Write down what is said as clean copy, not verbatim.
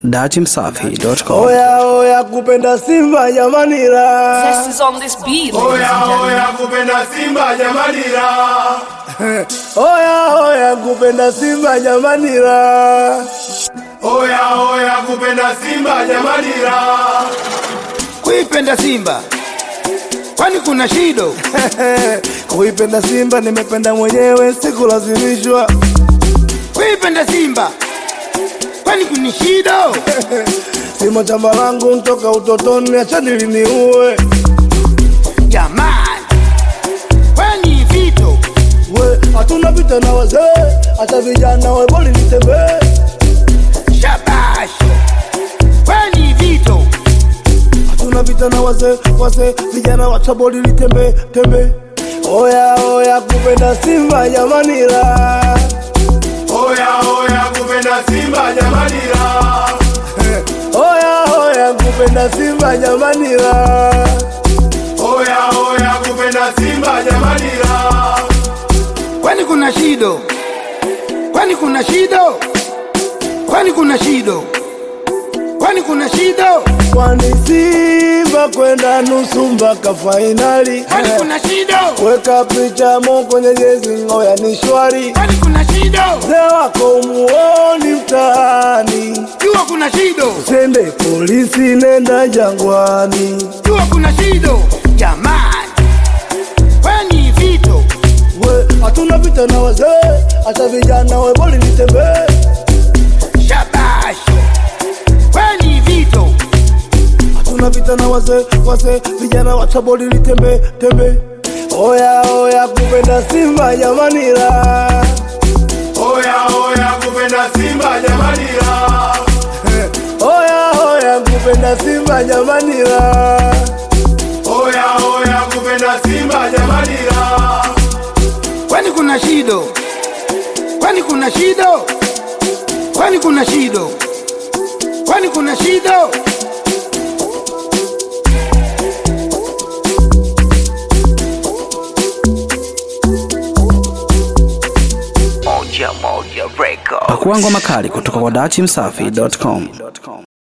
datimsafi.com. Oya kupenda Simba jamani la. Zest is on this beat. Oya kupenda Simba jamani la. Oya kupenda Simba jamani la. Oya kupenda Simba jamani la. Kuipenda Simba kwani kuna shido? Kuipenda Simba nimependa mwenyewe, sikulazimishwa. Kuipenda Simba kwani kuna shido? Simo chamba langu ntoka utotoni, acha niliniue. Jamani, kwani vito? We, hatuna vita na wazee, hata vijana we boli nitembee. Shabash, kwani vito? Hatuna vita na wazee, vijana wacha boli nitembe. Oya kupenda Simba jamani la. Oya kupenda Simba jamani la. Oya kupenda Simba jamani la. Oya kupenda Simba jamani la. Kwani kuna shido? Kwani kuna shido? Kwani kuna shido? Kwani kuna shido? Kwani Simba kwenda nusu mpaka finali. Kwani kuna shido? Weka picha mo kwenye jezi ngoya ni shwari. Kwani kuna shido? Mzee wako umuoni mtaani. Jua kuna shido. Sende polisi nenda Jangwani. Jua kuna shido. Jamani, kwani vito? We, hatuna vita na wazee, hata vijana we boli nitembee. Shabash, kwani vito? Hatuna vita na wazee, vijana wacha boli nitembe. Oya kupenda Simba jamani la. Oya kupenda Simba jamani la. Oya kupenda Simba jamani la. Oya kupenda Simba jamani la. Kwani kuna shido? Kwani kuna shido? Kwani kuna shido? Kwani kuna shido? Pakua ngoma kali kutoka kwa datimsafi.com.